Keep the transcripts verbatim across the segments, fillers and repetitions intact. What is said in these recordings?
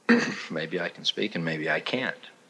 Maybe I can speak and maybe I can't.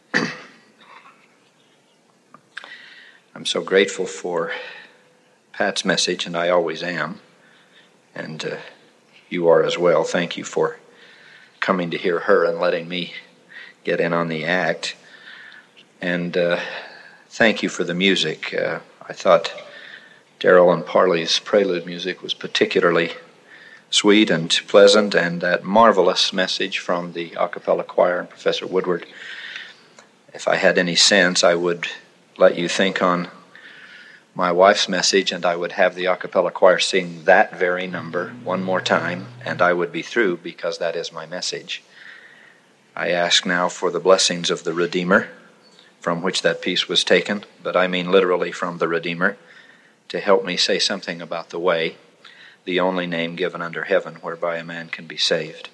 I'm so grateful for Pat's message, and I always am. And uh, you are as well. Thank you for coming to hear her and letting me get in on the act. And uh, thank you for the music. Uh, I thought Darrell and Parley's prelude music was particularly sweet and pleasant, and that marvelous message from the a cappella choir and Professor Woodward. If I had any sense, I would let you think on my wife's message, and I would have the a cappella choir sing that very number one more time, and I would be through, because that is my message. I ask now for the blessings of the Redeemer, from which that piece was taken, but I mean literally from the Redeemer, to help me say something about the way, the only name given under heaven whereby a man can be saved.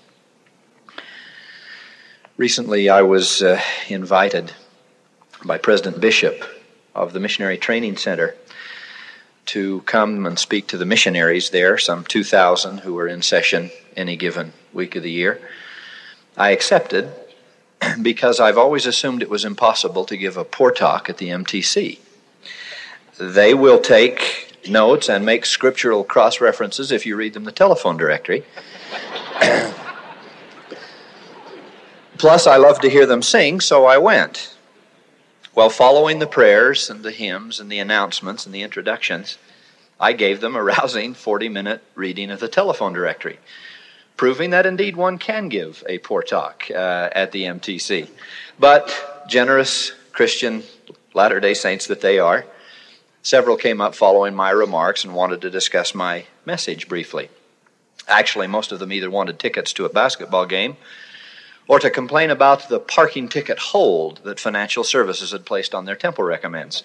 Recently I was uh, invited by President Bishop of the Missionary Training Center to come and speak to the missionaries there, some two thousand who were in session any given week of the year. I accepted because I've always assumed it was impossible to give a poor talk at the M T C. They will take notes and make scriptural cross-references if you read them the telephone directory. Plus, I love to hear them sing, so I went. Well, following the prayers and the hymns and the announcements and the introductions, I gave them a rousing forty-minute reading of the telephone directory, proving that indeed one can give a poor talk uh, at the M T C. But generous Christian Latter-day Saints that they are, several came up following my remarks and wanted to discuss my message briefly. Actually, most of them either wanted tickets to a basketball game or to complain about the parking ticket hold that Financial Services had placed on their temple recommends.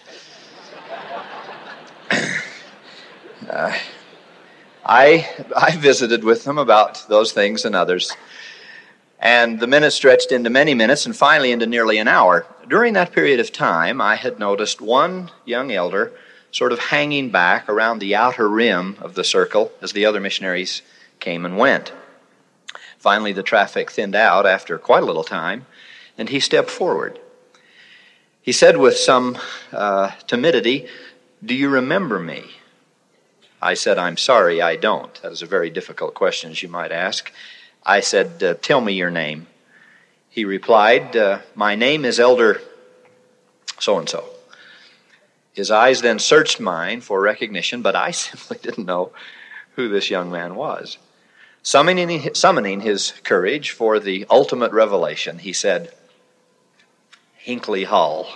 uh, I, I visited with them about those things and others, and the minutes stretched into many minutes and finally into nearly an hour. During that period of time, I had noticed one young elder sort of hanging back around the outer rim of the circle as the other missionaries came and went. Finally, the traffic thinned out after quite a little time, and he stepped forward. He said with some uh, timidity, "Do you remember me?" I said, "I'm sorry, I don't." That is a very difficult question, as you might ask. I said, uh, "Tell me your name." He replied, uh, "My name is Elder so-and-so." His eyes then searched mine for recognition, but I simply didn't know who this young man was. Summoning, summoning his courage for the ultimate revelation, he said, "Hinckley Hall.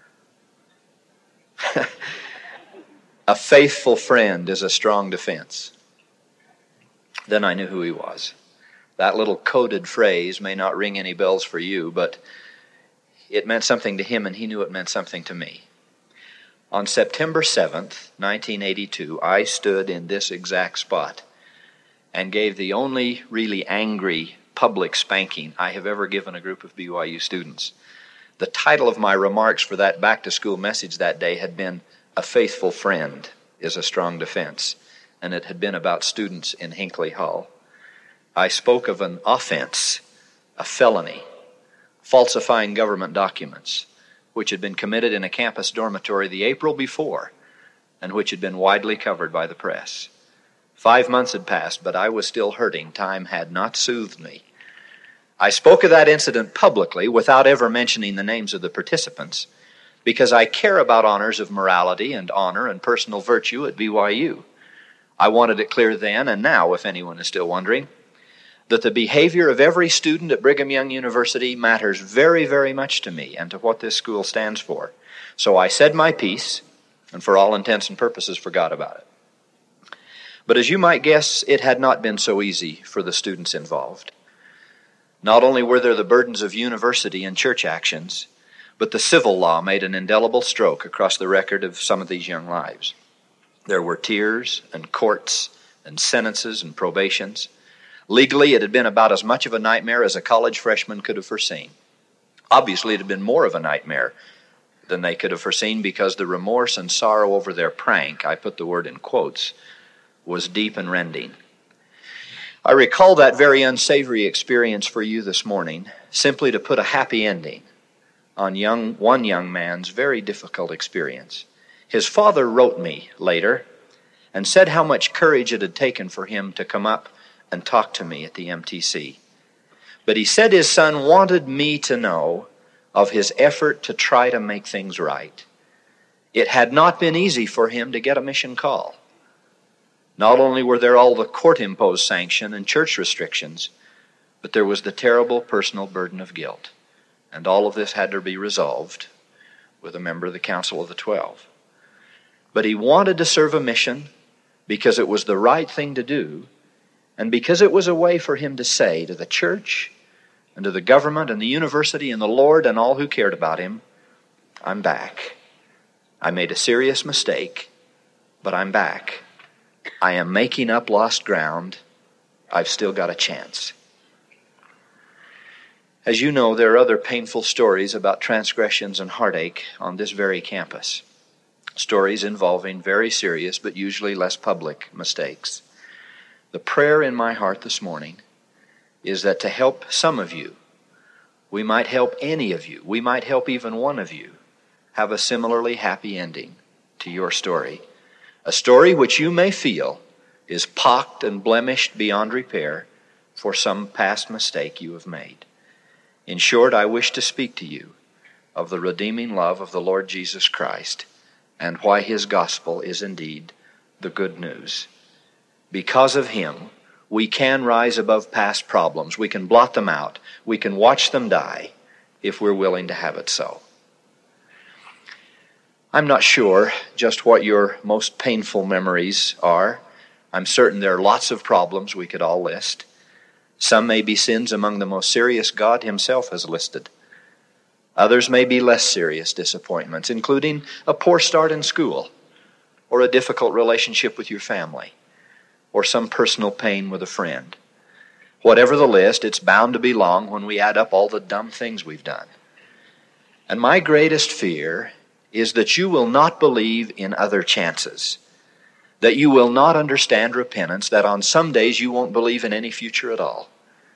A faithful friend is a strong defense." Then I knew who he was. That little coded phrase may not ring any bells for you, but it meant something to him, and he knew it meant something to me. On September seventh, nineteen eighty-two, I stood in this exact spot and gave the only really angry public spanking I have ever given a group of B Y U students. The title of my remarks for that back-to-school message that day had been, "A Faithful Friend is a Strong Defense," and it had been about students in Hinckley Hall. I spoke of an offense, a felony, falsifying government documents, which had been committed in a campus dormitory the April before, and which had been widely covered by the press. Five months had passed, but I was still hurting. Time had not soothed me. I spoke of that incident publicly without ever mentioning the names of the participants, because I care about honors of morality and honor and personal virtue at B Y U. I wanted it clear then and now, if anyone is still wondering, that the behavior of every student at Brigham Young University matters very, very much to me and to what this school stands for. So I said my piece, and for all intents and purposes forgot about it. But as you might guess, it had not been so easy for the students involved. Not only were there the burdens of university and church actions, but the civil law made an indelible stroke across the record of some of these young lives. There were tears and courts and sentences and probations. Legally, it had been about as much of a nightmare as a college freshman could have foreseen. Obviously, it had been more of a nightmare than they could have foreseen, because the remorse and sorrow over their prank, I put the word in quotes, was deep and rending. I recall that very unsavory experience for you this morning, simply to put a happy ending on young, one young man's very difficult experience. His father wrote me later and said how much courage it had taken for him to come up and talk to me at the M T C. But he said his son wanted me to know of his effort to try to make things right. It had not been easy for him to get a mission call. Not only were there all the court-imposed sanction and church restrictions, but there was the terrible personal burden of guilt. And all of this had to be resolved with a member of the Council of the Twelve. But he wanted to serve a mission because it was the right thing to do, and because it was a way for him to say to the church and to the government and the university and the Lord and all who cared about him, I'm back. I made a serious mistake, but I'm back. I am making up lost ground. I've still got a chance. As you know, there are other painful stories about transgressions and heartache on this very campus. Stories involving very serious but usually less public mistakes. The prayer in my heart this morning is that to help some of you, we might help any of you, we might help even one of you have a similarly happy ending to your story. A story which you may feel is pocked and blemished beyond repair for some past mistake you have made. In short, I wish to speak to you of the redeeming love of the Lord Jesus Christ and why his gospel is indeed the good news. Because of him, we can rise above past problems. We can blot them out. We can watch them die if we're willing to have it so. I'm not sure just what your most painful memories are. I'm certain there are lots of problems we could all list. Some may be sins among the most serious God himself has listed. Others may be less serious disappointments, including a poor start in school, or a difficult relationship with your family, or some personal pain with a friend. Whatever the list, it's bound to be long when we add up all the dumb things we've done. And my greatest fear is that you will not believe in other chances, that you will not understand repentance, that on some days you won't believe in any future at all.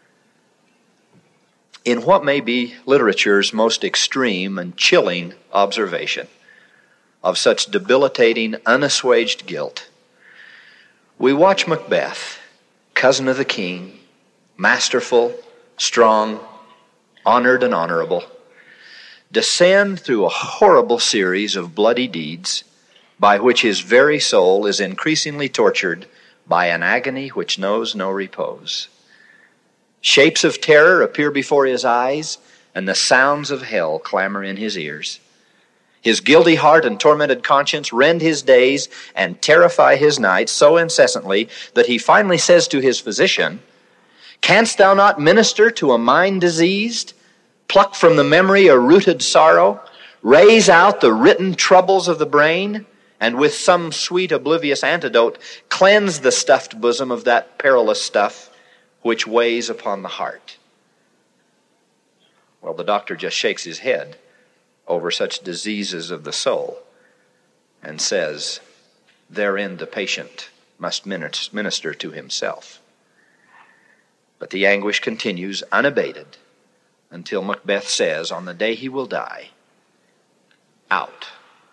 In what may be literature's most extreme and chilling observation of such debilitating, unassuaged guilt, we watch Macbeth, cousin of the king, masterful, strong, honored and honorable, descend through a horrible series of bloody deeds by which his very soul is increasingly tortured by an agony which knows no repose. Shapes of terror appear before his eyes, and the sounds of hell clamor in his ears. His guilty heart and tormented conscience rend his days and terrify his nights so incessantly that he finally says to his physician, "Canst thou not minister to a mind diseased, pluck from the memory a rooted sorrow, raise out the written troubles of the brain, and with some sweet oblivious antidote cleanse the stuffed bosom of that perilous stuff which weighs upon the heart?" Well, the doctor just shakes his head over such diseases of the soul and says, therein the patient must minister to himself. But the anguish continues unabated until Macbeth says, on the day he will die, "Out.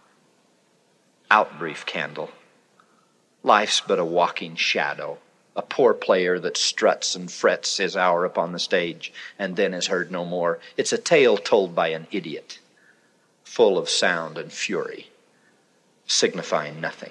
Out, brief candle. Life's but a walking shadow, a poor player that struts and frets his hour upon the stage and then is heard no more. It's a tale told by an idiot, full of sound and fury, signifying nothing."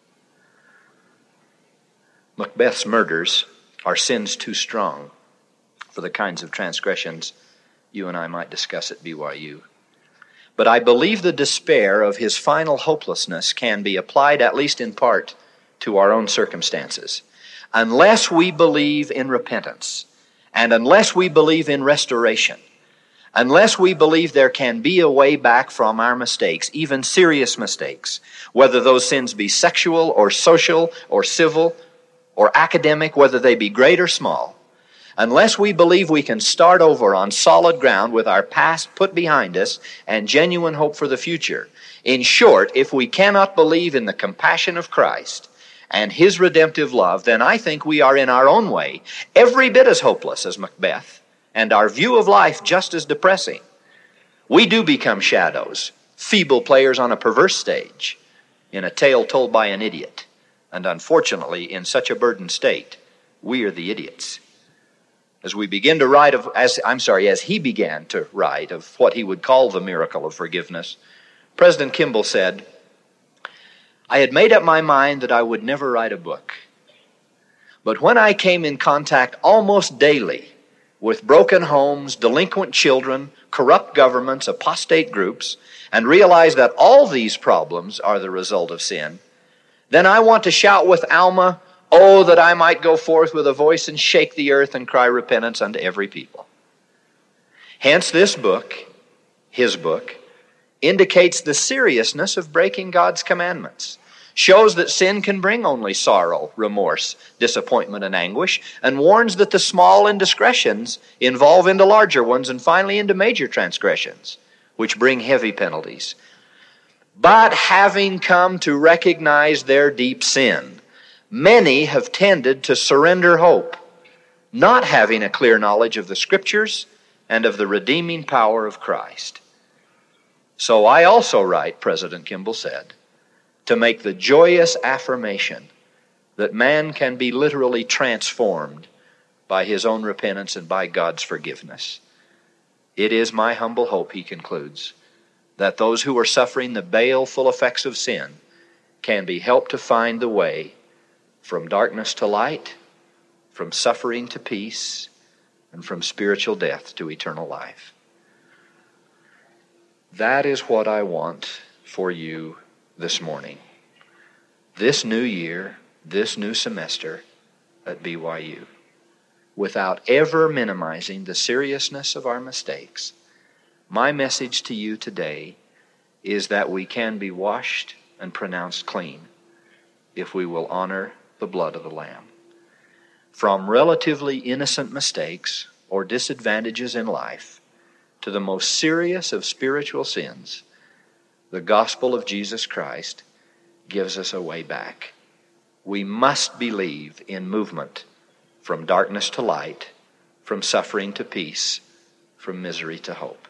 Macbeth's murders are sins too strong for the kinds of transgressions you and I might discuss at B Y U. But I believe the despair of his final hopelessness can be applied, at least in part, to our own circumstances. Unless we believe in repentance, and unless we believe in restoration, unless we believe there can be a way back from our mistakes, even serious mistakes, whether those sins be sexual or social or civil or academic, whether they be great or small, unless we believe we can start over on solid ground with our past put behind us and genuine hope for the future, in short, if we cannot believe in the compassion of Christ and his redemptive love, then I think we are in our own way every bit as hopeless as Macbeth and our view of life just as depressing. We do become shadows, feeble players on a perverse stage, in a tale told by an idiot. And unfortunately, in such a burdened state, we are the idiots. As we begin to write of, as I'm sorry, as he began to write of what he would call the miracle of forgiveness, President Kimball said, "I had made up my mind that I would never write a book. But when I came in contact almost daily with broken homes, delinquent children, corrupt governments, apostate groups, and realized that all these problems are the result of sin, then I want to shout with Alma, 'Oh, that I might go forth with a voice and shake the earth and cry repentance unto every people.'" Hence this book, his book, indicates the seriousness of breaking God's commandments, shows that sin can bring only sorrow, remorse, disappointment, and anguish, and warns that the small indiscretions involve into larger ones and finally into major transgressions, which bring heavy penalties. But having come to recognize their deep sin, many have tended to surrender hope, not having a clear knowledge of the Scriptures and of the redeeming power of Christ. So I also write, President Kimball said, to make the joyous affirmation that man can be literally transformed by his own repentance and by God's forgiveness. It is my humble hope, he concludes, that those who are suffering the baleful effects of sin can be helped to find the way from darkness to light, from suffering to peace, and from spiritual death to eternal life. That is what I want for you this morning. This new year, this new semester at B Y U, without ever minimizing the seriousness of our mistakes, my message to you today is that we can be washed and pronounced clean if we will honor the blood of the Lamb. From relatively innocent mistakes or disadvantages in life to the most serious of spiritual sins, the gospel of Jesus Christ gives us a way back. We must believe in movement from darkness to light, from suffering to peace, from misery to hope.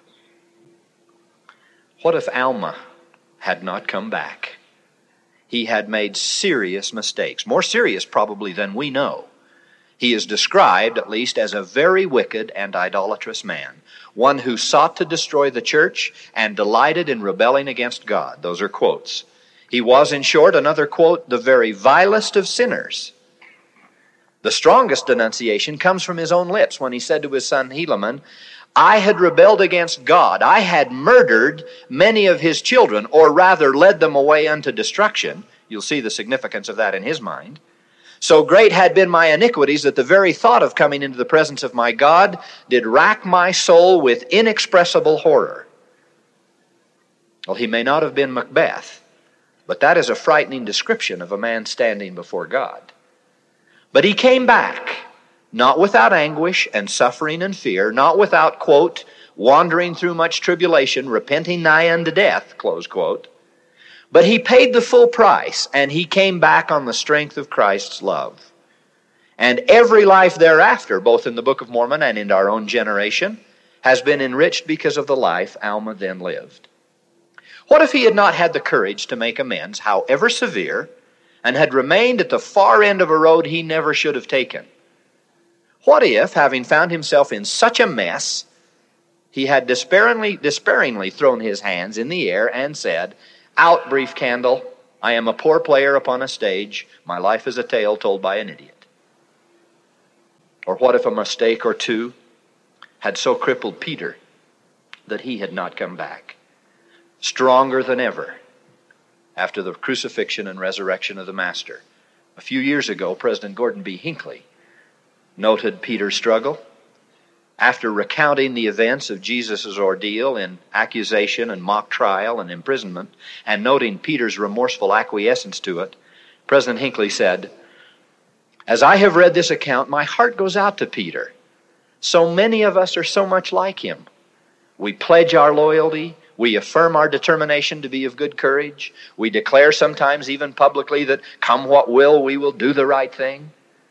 What if Alma had not come back? He had made serious mistakes, more serious probably than we know. He is described, at least, as a very wicked and idolatrous man, one who sought to destroy the church and delighted in rebelling against God. Those are quotes. He was, in short, another quote, the very vilest of sinners. The strongest denunciation comes from his own lips when he said to his son Helaman, "I had rebelled against God. I had murdered many of his children, or rather led them away unto destruction." You'll see the significance of that in his mind. "So great had been my iniquities that the very thought of coming into the presence of my God did rack my soul with inexpressible horror." Well, he may not have been Macbeth, but that is a frightening description of a man standing before God. But he came back, not without anguish and suffering and fear, not without, quote, wandering through much tribulation, repenting nigh unto death, close quote. But he paid the full price, and he came back on the strength of Christ's love. And every life thereafter, both in the Book of Mormon and in our own generation, has been enriched because of the life Alma then lived. What if he had not had the courage to make amends, however severe, and had remained at the far end of a road he never should have taken? What if, having found himself in such a mess, he had despairingly, despairingly thrown his hands in the air and said, "Out, brief candle. I am a poor player upon a stage. My life is a tale told by an idiot." Or what if a mistake or two had so crippled Peter that he had not come back, stronger than ever, after the crucifixion and resurrection of the Master? A few years ago, President Gordon B. Hinckley noted Peter's struggle. After recounting the events of Jesus' ordeal in accusation and mock trial and imprisonment, and noting Peter's remorseful acquiescence to it, President Hinckley said, "As I have read this account, my heart goes out to Peter. So many of us are so much like him. We pledge our loyalty. We affirm our determination to be of good courage. We declare sometimes even publicly that come what will, we will do the right thing.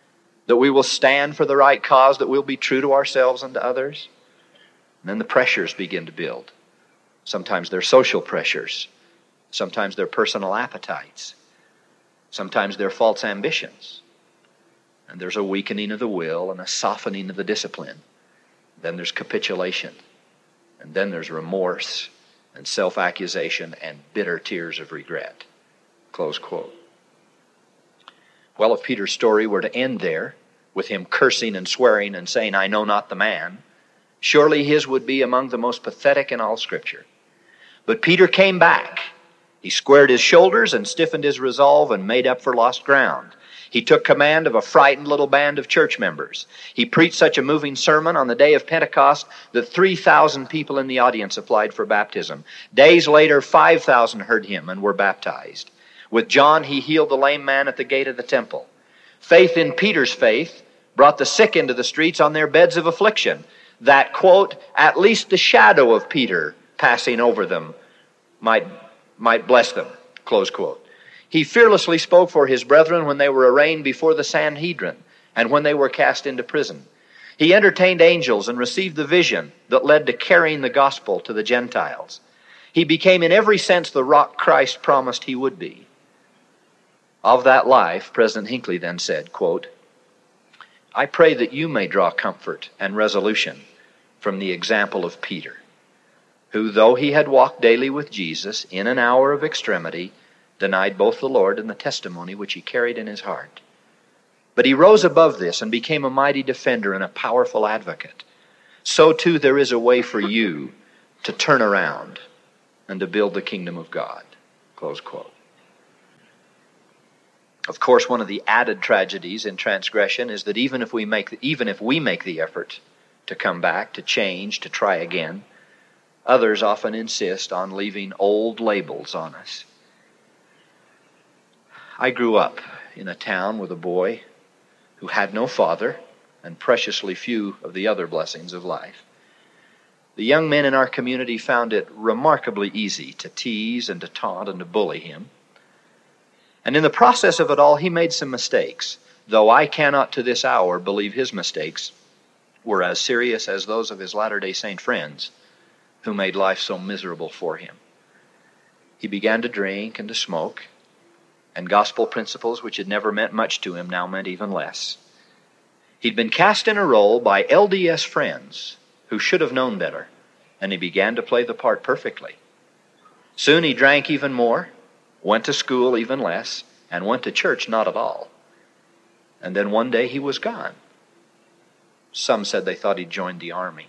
that we will stand for the right cause, that we'll be true to ourselves and to others. And then the pressures begin to build. Sometimes they're social pressures. Sometimes they're personal appetites. Sometimes they're false ambitions. And there's a weakening of the will and a softening of the discipline. Then there's capitulation. And then there's remorse and self-accusation and bitter tears of regret. Close quote. Well, if Peter's story were to end there, with him cursing and swearing and saying, "I know not the man," surely his would be among the most pathetic in all Scripture. But Peter came back. He squared his shoulders and stiffened his resolve and made up for lost ground. He took command of a frightened little band of church members. He preached such a moving sermon on the day of Pentecost that three thousand people in the audience applied for baptism. Days later, five thousand heard him and were baptized. With John, he healed the lame man at the gate of the temple. Faith in Peter's faith brought the sick into the streets on their beds of affliction, that, quote, at least the shadow of Peter passing over them might, might bless them, close quote. He fearlessly spoke for his brethren when they were arraigned before the Sanhedrin and when they were cast into prison. He entertained angels and received the vision that led to carrying the gospel to the Gentiles. He became in every sense the rock Christ promised he would be. Of that life, President Hinckley then said, quote, "I pray that you may draw comfort and resolution from the example of Peter, who, though he had walked daily with Jesus, in an hour of extremity, denied both the Lord and the testimony which he carried in his heart. But he rose above this and became a mighty defender and a powerful advocate. So too there is a way for you to turn around and to build the kingdom of God." Close quote. Of course, one of the added tragedies in transgression is that even if we make even if we make the effort to come back, to change, to try again, others often insist on leaving old labels on us. I grew up in a town with a boy who had no father and preciously few of the other blessings of life. The young men in our community found it remarkably easy to tease and to taunt and to bully him. And in the process of it all, he made some mistakes, though I cannot to this hour believe his mistakes were as serious as those of his Latter-day Saint friends who made life so miserable for him. He began to drink and to smoke, and gospel principles which had never meant much to him now meant even less. He'd been cast in a role by L D S friends who should have known better, and he began to play the part perfectly. Soon he drank even more, went to school even less, and went to church not at all. And then one day he was gone. Some said they thought he'd joined the army.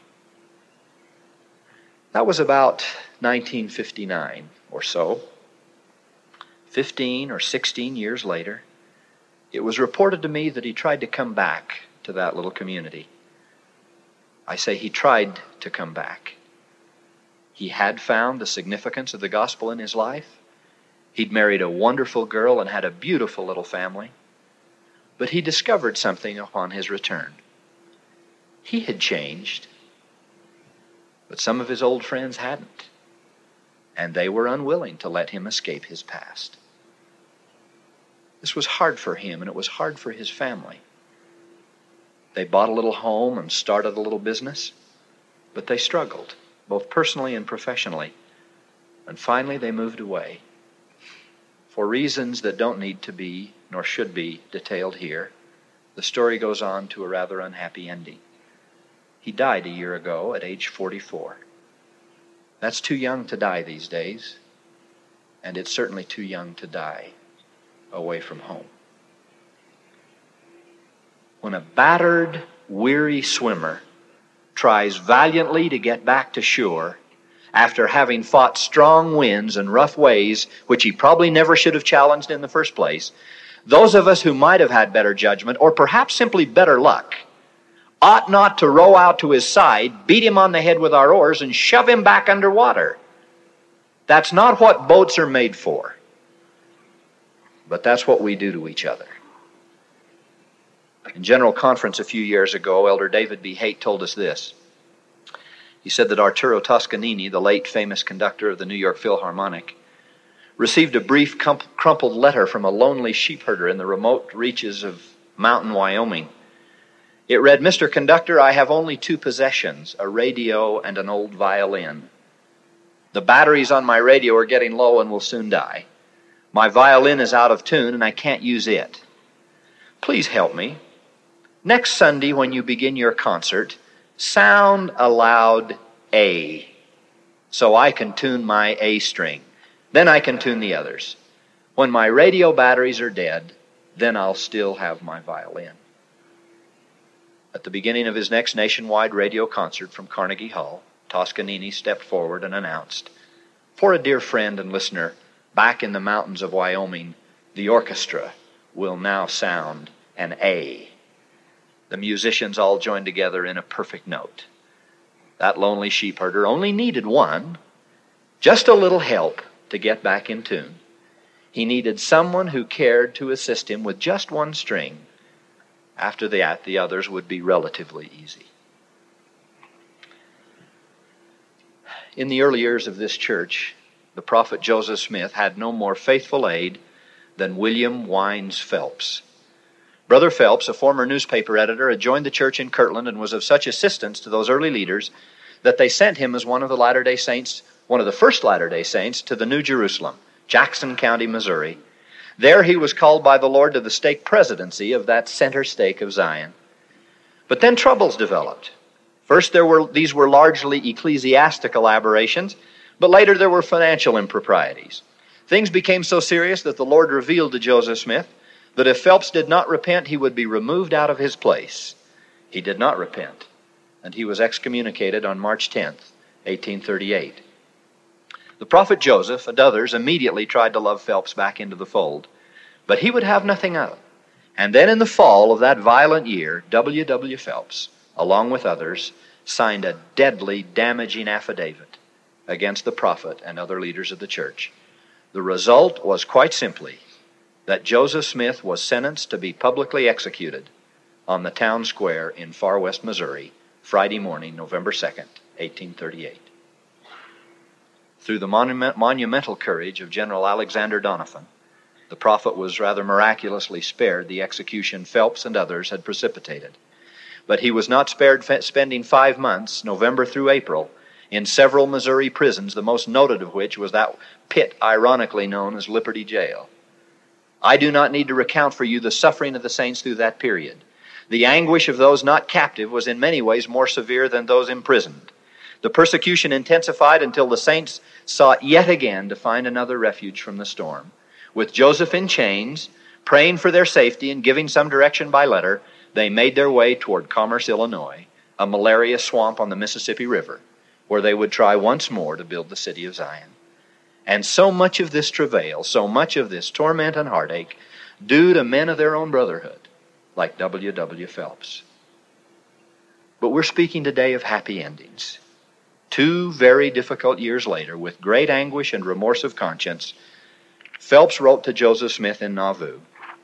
That was about nineteen fifty-nine or so. Fifteen or sixteen years later, it was reported to me that he tried to come back to that little community. I say he tried to come back. He had found the significance of the gospel in his life. He'd married a wonderful girl and had a beautiful little family. But he discovered something upon his return. He had changed, but some of his old friends hadn't, and they were unwilling to let him escape his past. This was hard for him, and it was hard for his family. They bought a little home and started a little business, but they struggled, both personally and professionally, and finally they moved away. For reasons that don't need to be, nor should be, detailed here, the story goes on to a rather unhappy ending. He died a year ago at age forty-four. That's too young to die these days, and it's certainly too young to die away from home. When a battered, weary swimmer tries valiantly to get back to shore, after having fought strong winds and rough ways, which he probably never should have challenged in the first place, those of us who might have had better judgment, or perhaps simply better luck, ought not to row out to his side, beat him on the head with our oars, and shove him back underwater. That's not what boats are made for. But that's what we do to each other. In General Conference a few years ago, Elder David B. Haight told us this. He said that Arturo Toscanini, the late famous conductor of the New York Philharmonic, received a brief crumpled letter from a lonely sheepherder in the remote reaches of mountain Wyoming, It read, "Mister Conductor, I have only two possessions, a radio and an old violin. The batteries on my radio are getting low and will soon die. My violin is out of tune and I can't use it. Please help me. Next Sunday when you begin your concert, sound aloud A, so I can tune my A string. Then I can tune the others. When my radio batteries are dead, then I'll still have my violin." At the beginning of his next nationwide radio concert from Carnegie Hall, Toscanini stepped forward and announced, "For a dear friend and listener back in the mountains of Wyoming, the orchestra will now sound an A." The musicians all joined together in a perfect note. That lonely sheepherder only needed one, just a little help to get back in tune. He needed someone who cared to assist him with just one string. After that, the others would be relatively easy. In the early years of this church, the prophet Joseph Smith had no more faithful aide than William Wines Phelps. Brother Phelps, a former newspaper editor, had joined the church in Kirtland and was of such assistance to those early leaders that they sent him as one of the Latter-day Saints, one of the first Latter-day Saints, to the New Jerusalem, Jackson County, Missouri. There he was called by the Lord to the stake presidency of that center stake of Zion. But then troubles developed. First, there were these were largely ecclesiastical aberrations, but later there were financial improprieties. Things became so serious that the Lord revealed to Joseph Smith that if Phelps did not repent, he would be removed out of his place. He did not repent, and he was excommunicated on March tenth, eighteen thirty-eight. The prophet Joseph and others immediately tried to love Phelps back into the fold, but he would have nothing of it. And then in the fall of that violent year, W W Phelps, along with others, signed a deadly, damaging affidavit against the prophet and other leaders of the church. The result was quite simply that Joseph Smith was sentenced to be publicly executed on the town square in Far West, Missouri, Friday morning, November second, eighteen thirty-eight. Through the monument, monumental courage of General Alexander Doniphan, the prophet was rather miraculously spared the execution Phelps and others had precipitated. But he was not spared f- spending five months, November through April, in several Missouri prisons, the most noted of which was that pit ironically known as Liberty Jail. I do not need to recount for you the suffering of the saints through that period. The anguish of those not captive was in many ways more severe than those imprisoned. The persecution intensified until the saints sought yet again to find another refuge from the storm. With Joseph in chains, praying for their safety and giving some direction by letter, they made their way toward Commerce, Illinois, a malaria swamp on the Mississippi River, where they would try once more to build the city of Zion. And so much of this travail, so much of this torment and heartache, due to men of their own brotherhood, like W W Phelps. But we're speaking today of happy endings. Two very difficult years later, with great anguish and remorse of conscience, Phelps wrote to Joseph Smith in Nauvoo,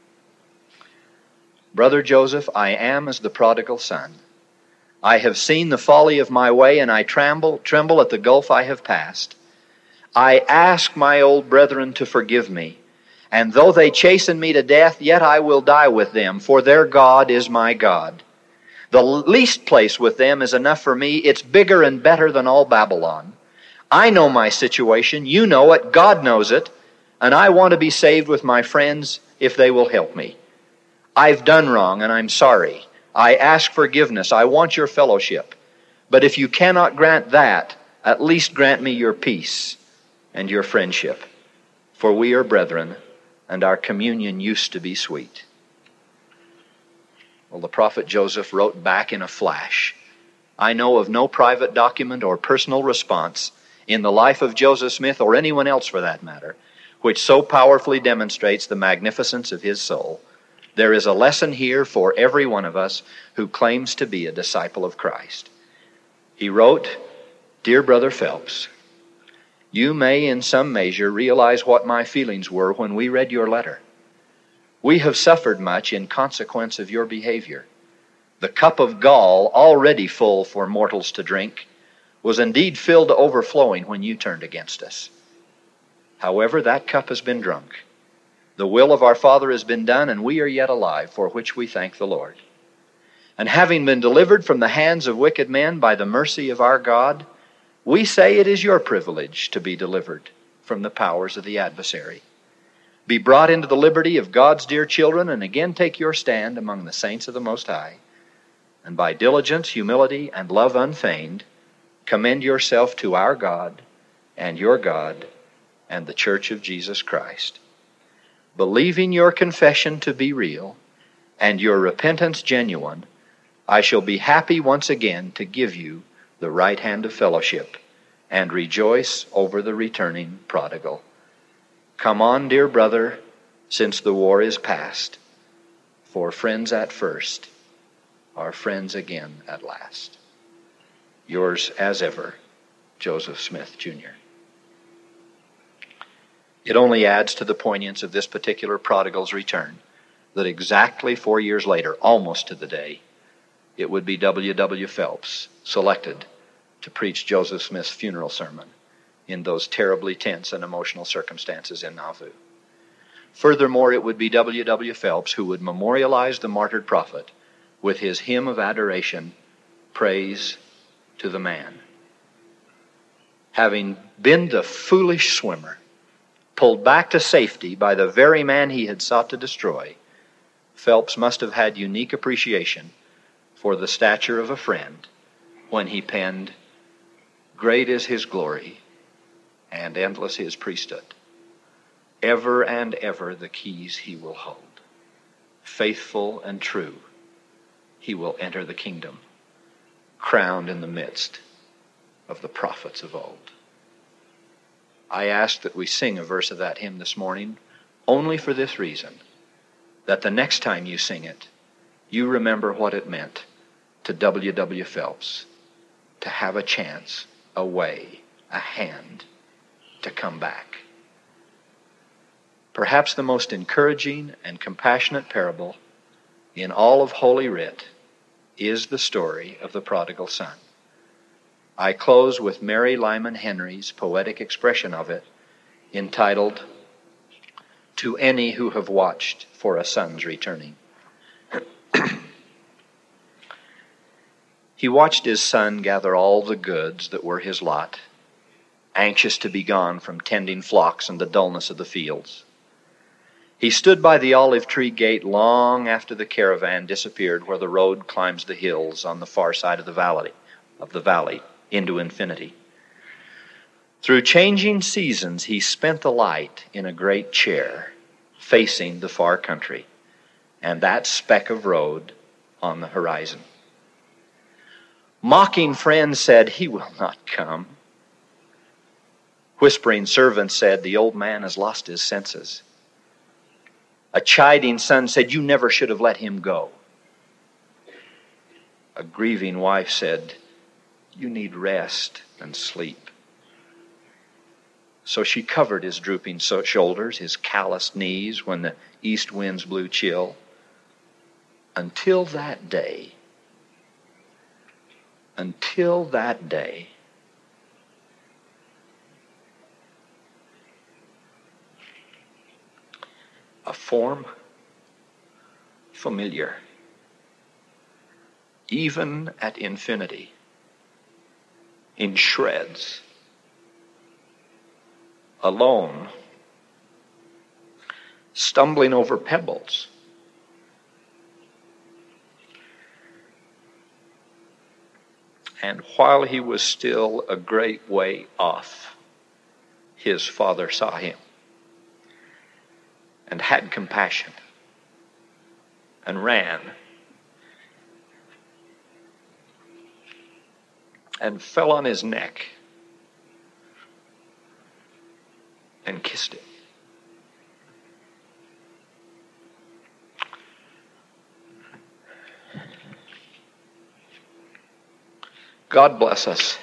"Brother Joseph, I am as the prodigal son. I have seen the folly of my way, and I tremble, tremble at the gulf I have passed. I ask my old brethren to forgive me, and though they chasten me to death, yet I will die with them, for their God is my God. The least place with them is enough for me. It's bigger and better than all Babylon. I know my situation. You know it. God knows it. And I want to be saved with my friends if they will help me. I've done wrong and I'm sorry. I ask forgiveness. I want your fellowship. But if you cannot grant that, at least grant me your peace and your friendship. For we are brethren, and our communion used to be sweet." Well, the prophet Joseph wrote back in a flash. I know of no private document or personal response in the life of Joseph Smith, or anyone else for that matter, which so powerfully demonstrates the magnificence of his soul. There is a lesson here for every one of us who claims to be a disciple of Christ. He wrote, "Dear Brother Phelps, you may in some measure realize what my feelings were when we read your letter. We have suffered much in consequence of your behavior. The cup of gall, already full for mortals to drink, was indeed filled to overflowing when you turned against us. However, that cup has been drunk. The will of our Father has been done, and we are yet alive, for which we thank the Lord. And having been delivered from the hands of wicked men by the mercy of our God, we say it is your privilege to be delivered from the powers of the adversary. Be brought into the liberty of God's dear children, and again take your stand among the saints of the Most High. And by diligence, humility, and love unfeigned, commend yourself to our God and your God and the church of Jesus Christ. Believing your confession to be real and your repentance genuine, I shall be happy once again to give you the right hand of fellowship and rejoice over the returning prodigal. Come on, dear brother, since the war is past, for friends at first are friends again at last. Yours as ever, Joseph Smith, Junior It only adds to the poignance of this particular prodigal's return that exactly four years later, almost to the day, it would be W W Phelps selected to preach Joseph Smith's funeral sermon in those terribly tense and emotional circumstances in Nauvoo. Furthermore, it would be W W Phelps who would memorialize the martyred prophet with his hymn of adoration, Praise to the Man. Having been the foolish swimmer, pulled back to safety by the very man he had sought to destroy, Phelps must have had unique appreciation for the stature of a friend when he penned, Great is his glory, and endless his priesthood. Ever and ever the keys he will hold. Faithful and true, he will enter the kingdom, crowned in the midst of the prophets of old. I ask that we sing a verse of that hymn this morning only for this reason, that the next time you sing it, you remember what it meant to W W Phelps to have a chance, a way, a hand to come back. Perhaps the most encouraging and compassionate parable in all of Holy Writ is the story of the prodigal son. I close with Mary Lyman Henry's poetic expression of it, entitled, To Any Who Have Watched for a Son's Returning. He watched his son gather all the goods that were his lot, anxious to be gone from tending flocks and the dullness of the fields. He stood by the olive tree gate long after the caravan disappeared where the road climbs the hills on the far side of the valley, of the valley into infinity. Through changing seasons, he spent the light in a great chair facing the far country and that speck of road on the horizon. Mocking friends said, He will not come. Whispering servants said, The old man has lost his senses. A chiding son said, You never should have let him go. A grieving wife said, You need rest and sleep. So she covered his drooping shoulders, his calloused knees when the east winds blew chill. Until that day, until that day, a form familiar, even at infinity, in shreds, alone, stumbling over pebbles. And while he was still a great way off, his father saw him and had compassion and ran and fell on his neck and kissed him. God bless us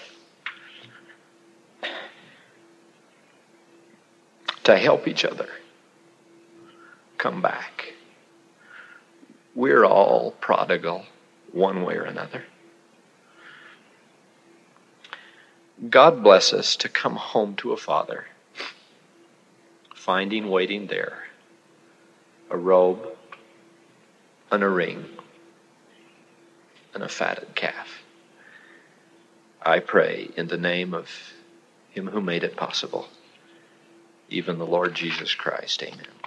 to help each other come back. We're all prodigal one way or another. God bless us to come home to a father, finding waiting there a robe and a ring, than a fatted calf. I pray in the name of him who made it possible, even the Lord Jesus Christ. Amen.